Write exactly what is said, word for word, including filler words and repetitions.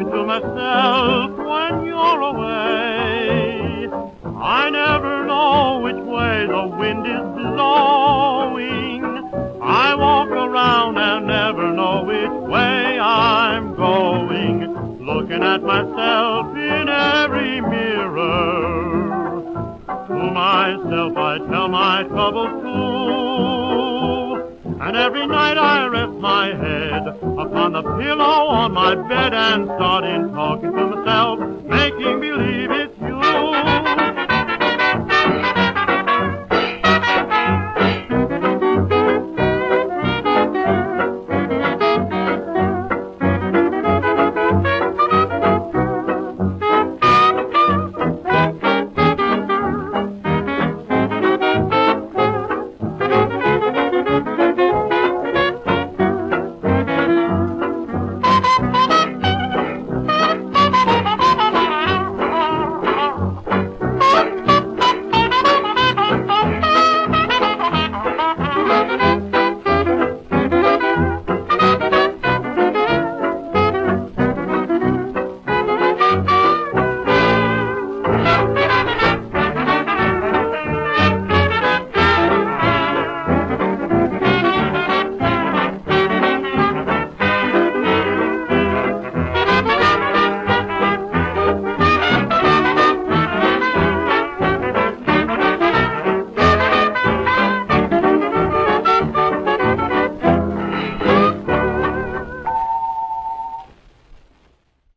talking to myself when you're away. I never know which way the wind is blowing. I walk around and never know which way I'm going, looking at myself in every mirror. To myself I tell my troubles too, and every night I rest my head upon the pillow on my bed and start in talking to myself, making believe it's you.